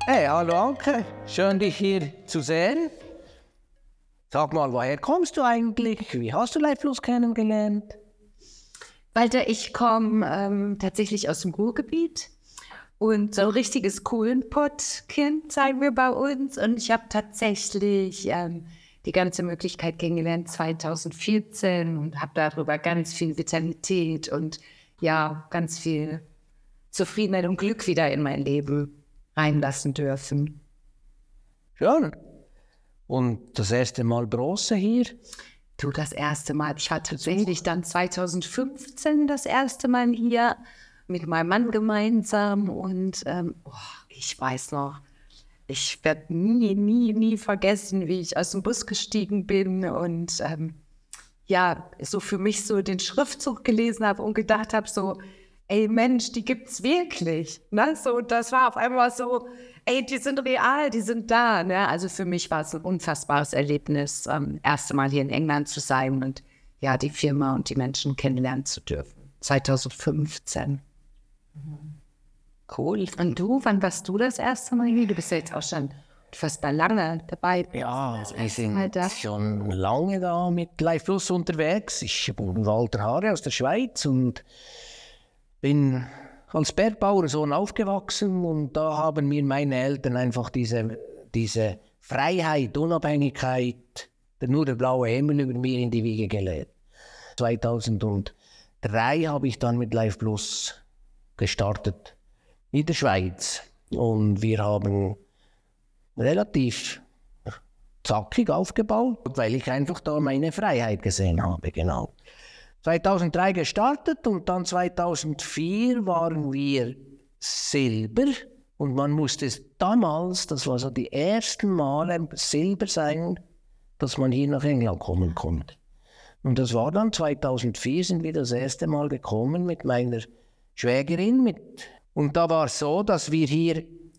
Hey, hallo Anke, schön dich hier zu sehen. Sag mal, woher kommst du eigentlich? Wie hast du Life Plus kennengelernt? Walter, ich komme tatsächlich aus dem Ruhrgebiet und so ein richtiges Kohlenpott-Kind, sagen wir bei uns. Und ich habe tatsächlich die ganze Möglichkeit kennengelernt 2014 und habe darüber ganz viel Vitalität und ja, ganz viel Zufriedenheit und Glück wieder in mein Leben reinlassen dürfen. Schön. Und das erste Mal Bronze hier? Du, das erste Mal. Ich war tatsächlich dann 2015 das erste Mal hier mit meinem Mann gemeinsam und ich weiß noch, ich werde nie vergessen, wie ich aus dem Bus gestiegen bin und so für mich so den Schriftzug gelesen habe und gedacht habe so, ey Mensch, die gibt's wirklich. Ne? So, das war auf einmal so, ey, die sind real, die sind da. Ne? Also für mich war es ein unfassbares Erlebnis, erste Mal hier in England zu sein und ja, die Firma und die Menschen kennenlernen zu dürfen. 2015. Cool. Und du, wann warst du das erste Mal hier? Du bist ja jetzt auch schon fast lange dabei. Ja, wir sind schon lange da mit Life Plus unterwegs. Ich bin Walter Haare aus der Schweiz und bin als Bergbauersohn aufgewachsen und da haben mir meine Eltern einfach diese Freiheit, Unabhängigkeit, nur der blaue Himmel über mir in die Wiege gelegt. 2003 habe ich dann mit Life Plus gestartet in der Schweiz und wir haben relativ zackig aufgebaut, weil ich einfach da meine Freiheit gesehen habe, genau. 2003 gestartet und dann 2004 waren wir Silber und man musste damals, das war so die ersten Male Silber sein, dass man hier nach England kommen konnte. Und das war dann 2004 sind wir das erste Mal gekommen mit meiner Schwägerin und da war es so, dass wir hier,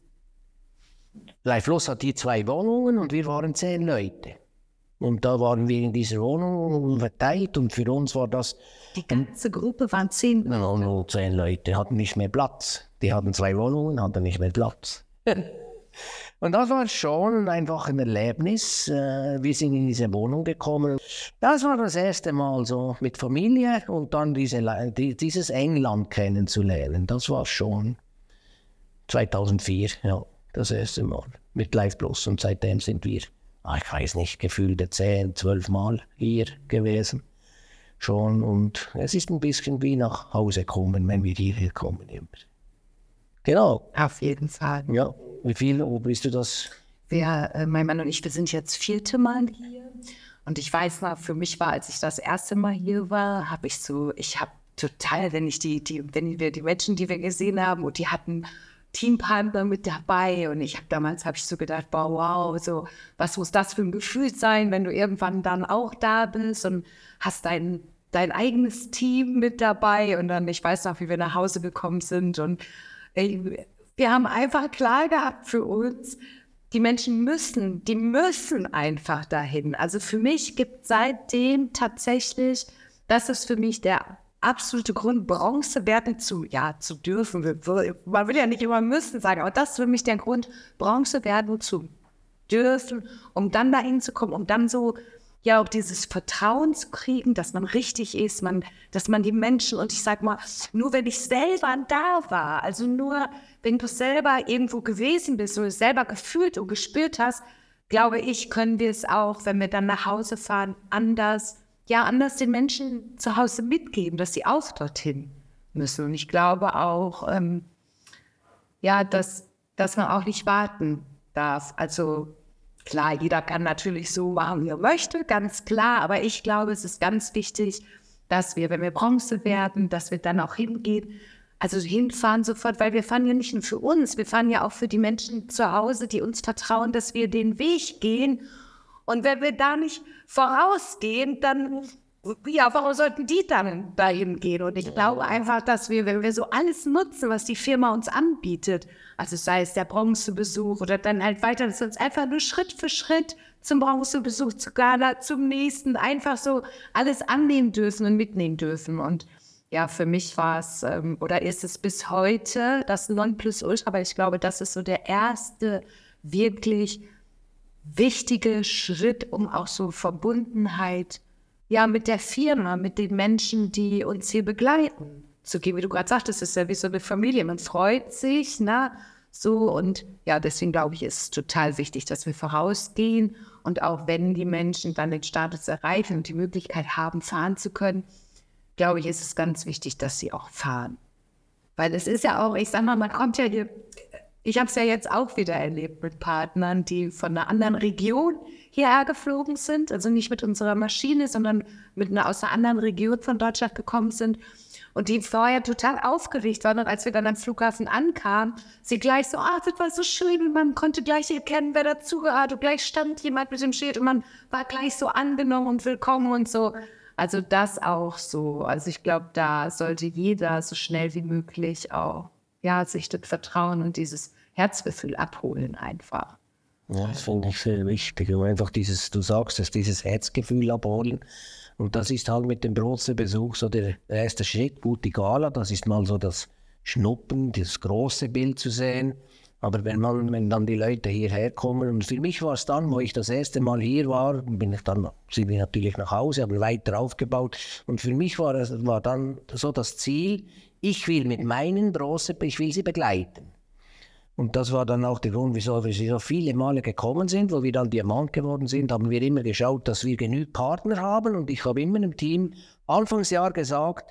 Life Plus hat hier 2 Wohnungen und wir waren 10 Leute. Und da waren wir in dieser Wohnung verteilt und für uns war das... Die ganze Gruppe waren 10 Leute? Nur 10 Leute, hatten nicht mehr Platz. Die hatten 2 Wohnungen, hatten nicht mehr Platz. Und das war schon einfach ein Erlebnis. Wir sind in diese Wohnung gekommen. Das war das erste Mal so mit Familie und dann dieses England kennenzulernen. Das war schon 2004, ja, das erste Mal mit Life Plus. Und seitdem sind wir... ich weiß nicht, gefühlte 10, 12 Mal hier gewesen schon und es ist ein bisschen wie nach Hause kommen, wenn wir hierher kommen. Genau. Auf jeden Fall. Ja, wie viel, wo bist du das? Mein Mann und ich, wir sind jetzt 4. Mal hier und ich weiß noch, für mich war, als ich das erste Mal hier war, ich habe total, wenn wir die Menschen, die wir gesehen haben und die hatten Teampartner mit dabei und damals habe ich so gedacht, wow, so, was muss das für ein Gefühl sein, wenn du irgendwann dann auch da bist und hast dein eigenes Team mit dabei und dann, ich weiß noch, wie wir nach Hause gekommen sind und wir haben einfach klar gehabt für uns, die Menschen die müssen einfach dahin. Also für mich gibt seitdem tatsächlich, das ist für mich der absolute Grund, Bronze werden zu dürfen. Man will ja nicht immer müssen sagen, aber das ist für mich der Grund, Bronze werden zu dürfen, um dann dahin zu kommen, um dann so ja auch dieses Vertrauen zu kriegen, dass man richtig ist, dass man die Menschen, und ich sag mal, nur wenn ich selber da war, also nur wenn du selber irgendwo gewesen bist und es selber gefühlt und gespürt hast, glaube ich, können wir es auch, wenn wir dann nach Hause fahren, anders den Menschen zu Hause mitgeben, dass sie auch dorthin müssen. Und ich glaube auch, dass man auch nicht warten darf. Also klar, jeder kann natürlich so machen, wie er möchte, ganz klar. Aber ich glaube, es ist ganz wichtig, dass wir, wenn wir Bronze werden, dass wir dann auch hingehen, also hinfahren sofort, weil wir fahren ja nicht nur für uns, wir fahren ja auch für die Menschen zu Hause, die uns vertrauen, dass wir den Weg gehen. Und wenn wir da nicht vorausgehen, dann, warum sollten die dann dahin gehen? Und ich glaube einfach, dass wir, wenn wir so alles nutzen, was die Firma uns anbietet, also sei es der Bronzebesuch oder dann halt weiter, dass wir uns einfach nur Schritt für Schritt zum Bronzebesuch, zur Gala, zum nächsten, einfach so alles annehmen dürfen und mitnehmen dürfen. Und ja, für mich war es oder ist es bis heute das Nonplusultra, aber ich glaube, das ist so der erste wirklich wichtige Schritt, um auch so Verbundenheit ja mit der Firma, mit den Menschen, die uns hier begleiten, zu gehen. Wie du gerade sagtest, es ist ja wie so eine Familie. Man freut sich, ne? So, und ja, deswegen glaube ich, ist es total wichtig, dass wir vorausgehen und auch wenn die Menschen dann den Status erreichen und die Möglichkeit haben, fahren zu können, glaube ich, ist es ganz wichtig, dass sie auch fahren. Weil es ist ja auch, ich sag mal, man kommt ja hier, ich habe es ja jetzt auch wieder erlebt mit Partnern, die von einer anderen Region hierher geflogen sind, also nicht mit unserer Maschine, sondern aus einer anderen Region von Deutschland gekommen sind und die vorher total aufgeregt waren. Und als wir dann am Flughafen ankamen, sie gleich so, das war so schön und man konnte gleich erkennen, wer dazugehört und gleich stand jemand mit dem Schild und man war gleich so angenommen und willkommen und so. Also das auch so. Also ich glaube, da sollte jeder so schnell wie möglich auch sich das Vertrauen und dieses Herzgefühl abholen einfach. Ja, das finde ich sehr wichtig. Und einfach dieses Herzgefühl abholen. Und das ist halt mit dem großen Besuch so der erste Schritt. Gute Gala, das ist mal so das Schnuppen, das große Bild zu sehen. Aber wenn dann die Leute hierher kommen, und für mich war es dann, wo ich das erste Mal hier war, sind wir natürlich nach Hause, haben weiter aufgebaut. Und für mich war dann so das Ziel, ich will sie begleiten. Und das war dann auch der Grund, wieso wir so viele Male gekommen sind, wo wir dann Diamant geworden sind, haben wir immer geschaut, dass wir genügend Partner haben. Und ich habe immer im Team Anfangsjahr gesagt,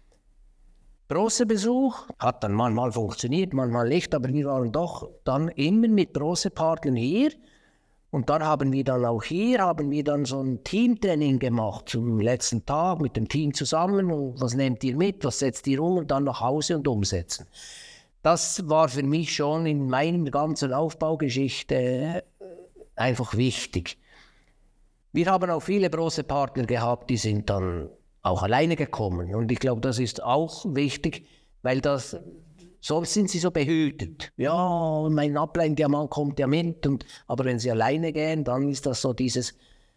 großer Besuch, hat dann manchmal funktioniert, manchmal nicht, aber wir waren doch dann immer mit großen Partnern hier. Und dann haben wir dann so ein Teamtraining gemacht zum letzten Tag mit dem Team zusammen. Und was nehmt ihr mit, was setzt ihr um und dann nach Hause und umsetzen. Das war für mich schon in meiner ganzen Aufbaugeschichte einfach wichtig. Wir haben auch viele große Partner gehabt, die sind dann auch alleine gekommen. Und ich glaube, das ist auch wichtig, weil sonst sind sie so behütet. Ja, mein Upline-Diamant kommt ja mit. Aber wenn sie alleine gehen, dann ist das so dieses,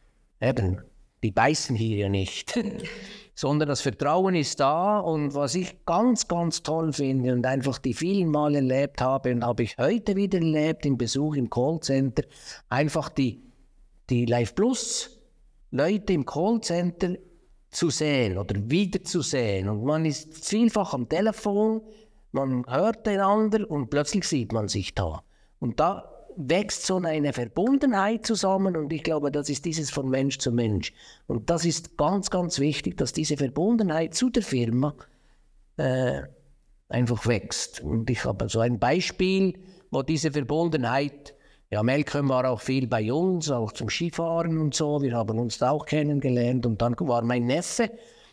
die beißen hier ja nicht. Sondern das Vertrauen ist da. Und was ich ganz, ganz toll finde und einfach die vielen Mal erlebt habe und habe ich heute wieder erlebt im Besuch im Callcenter, einfach die Life Plus Leute im Callcenter zu sehen oder wiederzusehen. Und man ist vielfach am Telefon, man hört einander und plötzlich sieht man sich da. Und da wächst so eine Verbundenheit zusammen und ich glaube, das ist dieses von Mensch zu Mensch. Und das ist ganz, ganz wichtig, dass diese Verbundenheit zu der Firma einfach wächst. Und ich habe so ein Beispiel, wo diese Verbundenheit, Malcolm war auch viel bei uns, auch zum Skifahren und so, wir haben uns da auch kennengelernt und dann war mein Neffe,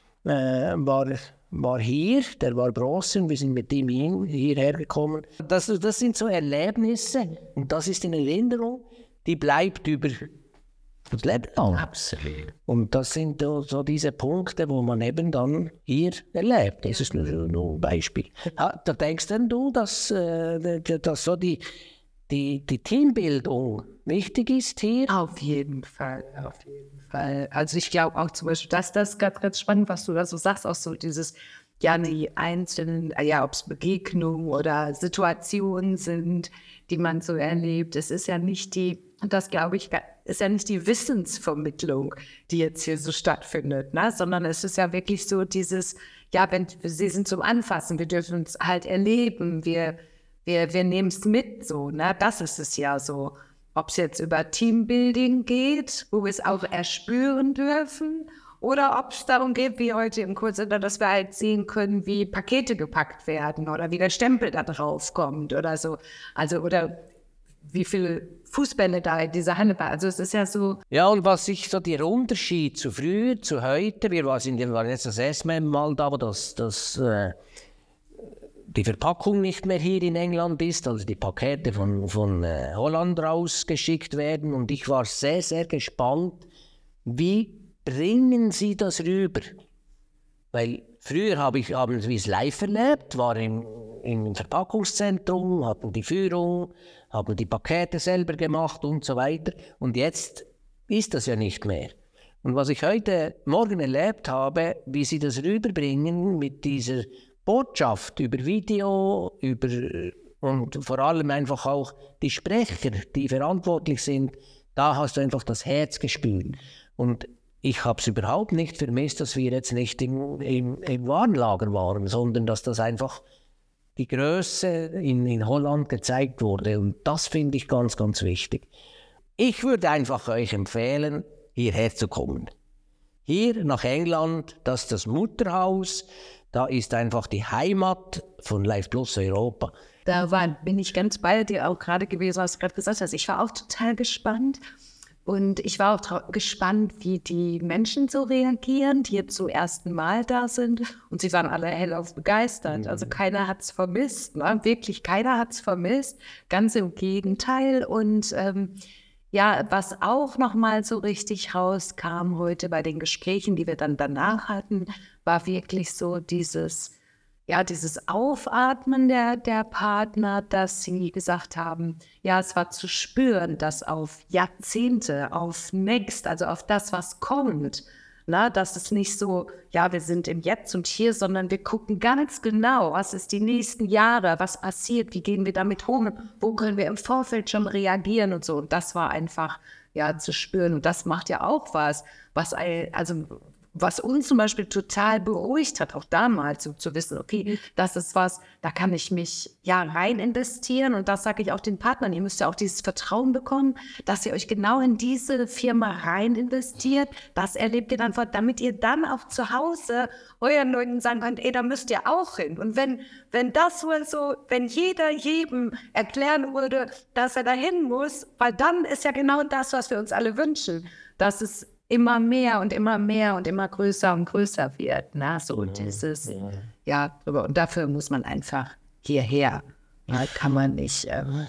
war hier, der war Bronze und wir sind mit ihm hierher gekommen. Das sind so Erlebnisse und das ist eine Erinnerung, die bleibt über das Leben lang. Absolut. Und das sind so diese Punkte, wo man eben dann hier erlebt. Das ist nur ein Beispiel. Da denkst denn du, dass so die Teambildung wichtig ist hier? Auf jeden Fall. Also ich glaube auch zum Beispiel, dass das ganz, ganz spannend, was du da so sagst, auch so dieses, die einzelnen, ob es Begegnungen oder Situationen sind, die man so erlebt. Es ist ja nicht das glaube ich, ist ja nicht die Wissensvermittlung, die jetzt hier so stattfindet, ne? Sondern es ist ja wirklich so dieses, sie sind zum Anfassen, wir dürfen es halt erleben, wir nehmen es mit, so, ne? Das ist es ja so. Ob es jetzt über Teambuilding geht, wo wir es auch erspüren dürfen, oder ob es darum geht, wie heute im Callcenter, dass wir halt sehen können, wie Pakete gepackt werden oder wie der Stempel da drauf kommt oder so. Also, oder wie viele Fußbälle da in dieser Halle waren. Also es ist ja so. Ja, und was ich so der Unterschied zu früher, zu heute, wir waren jetzt das erste Mal da, wo die Verpackung nicht mehr hier in England ist, also die Pakete von Holland rausgeschickt werden. Und ich war sehr, sehr gespannt, wie bringen sie das rüber? Weil früher haben wir es live erlebt, war im Verpackungszentrum, hatten die Führung, haben die Pakete selber gemacht und so weiter. Und jetzt ist das ja nicht mehr. Und was ich heute Morgen erlebt habe, wie sie das rüberbringen mit dieser Botschaft über Video, und vor allem einfach auch die Sprecher, die verantwortlich sind, da hast du einfach das Herz gespürt. Und ich habe es überhaupt nicht vermisst, dass wir jetzt nicht im Warenlager waren, sondern dass das einfach die Größe in Holland gezeigt wurde. Und das finde ich ganz, ganz wichtig. Ich würde einfach euch empfehlen, hierher zu kommen. Hier nach England, das ist das Mutterhaus, da ist einfach die Heimat von Life Plus Europa. Bin ich ganz bei dir auch gerade gewesen, was du gerade gesagt hast. Ich war auch total gespannt. Und ich war auch gespannt, wie die Menschen so reagieren, die jetzt zum ersten Mal da sind. Und sie waren alle hellauf begeistert. Also keiner hat es vermisst, ne? Wirklich keiner hat es vermisst. Ganz im Gegenteil. Und was auch nochmal so richtig rauskam heute bei den Gesprächen, die wir dann danach hatten, war wirklich so dieses Aufatmen der Partner, dass sie gesagt haben, ja, es war zu spüren, dass auf Jahrzehnte, auf Next, also auf das, was kommt, dass es nicht so, ja, wir sind im Jetzt und Hier, sondern wir gucken ganz genau, was ist die nächsten Jahre, was passiert, wie gehen wir damit um, wo können wir im Vorfeld schon reagieren und so. Und das war einfach, ja, zu spüren. Und das macht ja auch was uns zum Beispiel total beruhigt hat, auch damals so zu wissen, okay, das ist was, da kann ich mich rein investieren, und das sage ich auch den Partnern, ihr müsst ja auch dieses Vertrauen bekommen, dass ihr euch genau in diese Firma rein investiert, das erlebt ihr dann, damit ihr dann auch zu Hause euren Leuten sagen könnt, da müsst ihr auch hin. Und wenn das wohl so, wenn jeder jedem erklären würde, dass er da hin muss, weil dann ist ja genau das, was wir uns alle wünschen, dass es immer mehr und immer mehr und immer größer und größer wird. Und dafür muss man einfach hierher. Da kann man nicht.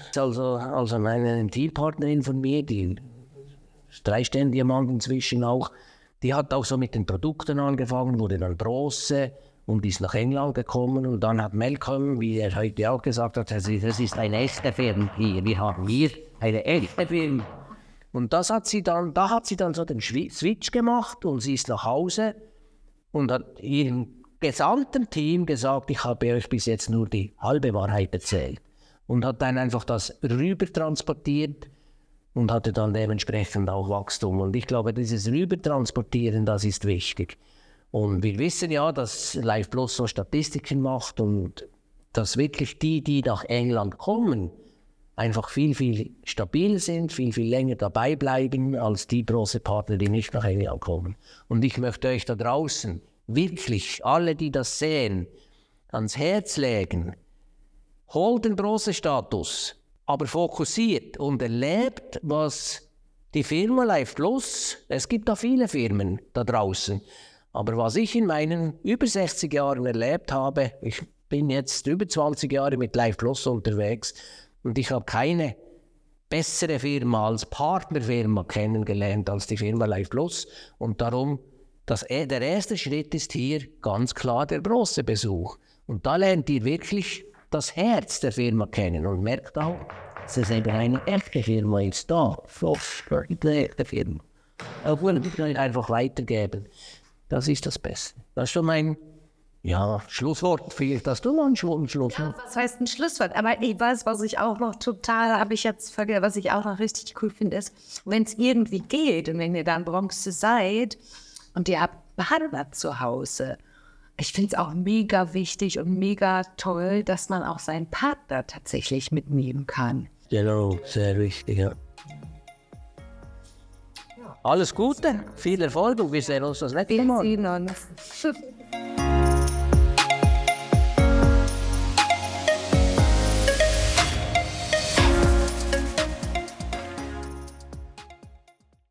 Also meine Teampartnerin von mir, die ist 3-Stern-Diamant inzwischen auch, die hat auch so mit den Produkten angefangen, wurde dann Bronze und ist nach England gekommen. Und dann hat Malcolm, wie er heute auch gesagt hat, das ist eine echte Firma hier. Wir haben hier eine echte Firma. Und da hat sie dann so den Switch gemacht, und sie ist nach Hause und hat ihrem gesamten Team gesagt, ich habe euch bis jetzt nur die halbe Wahrheit erzählt. Und hat dann einfach das rüber transportiert und hatte dann dementsprechend auch Wachstum. Und ich glaube, dieses Rübertransportieren, das ist wichtig. Und wir wissen ja, dass Life Plus so Statistiken macht und dass wirklich die nach England kommen, einfach viel, viel stabil sind, viel, viel länger dabei bleiben als die Bronzepartner, die nicht nach England kommen. Und ich möchte euch da draußen wirklich, alle, die das sehen, ans Herz legen, holt den Bronzestatus, aber fokussiert und erlebt, was die Firma Life Plus, es gibt da viele Firmen da draußen, aber was ich in meinen über 60 Jahren erlebt habe, ich bin jetzt über 20 Jahre mit Life Plus unterwegs, und ich habe keine bessere Firma als Partnerfirma kennengelernt als die Firma Life Plus. Und darum, der erste Schritt ist hier ganz klar der Bronzebesuch. Und da lernt ihr wirklich das Herz der Firma kennen und merkt auch, dass es eben eine echte Firma ist. Da, eine echte Firma. Obwohl, ich kann einfach weitergeben. Das ist das Beste. Das ist schon mein Schlusswort. Vielleicht hast du noch ein Schlusswort. Ja, was heißt ein Schlusswort? Aber ich weiß, was ich auch noch was ich auch noch richtig cool finde, ist, wenn es irgendwie geht und wenn ihr dann Bronze seid und ihr habt Partner zu Hause. Ich finde es auch mega wichtig und mega toll, dass man auch seinen Partner tatsächlich mitnehmen kann. Genau, sehr wichtig, ja. Alles Gute, viel Erfolg und wir sehen uns das nächste Mal. Wir sehen uns.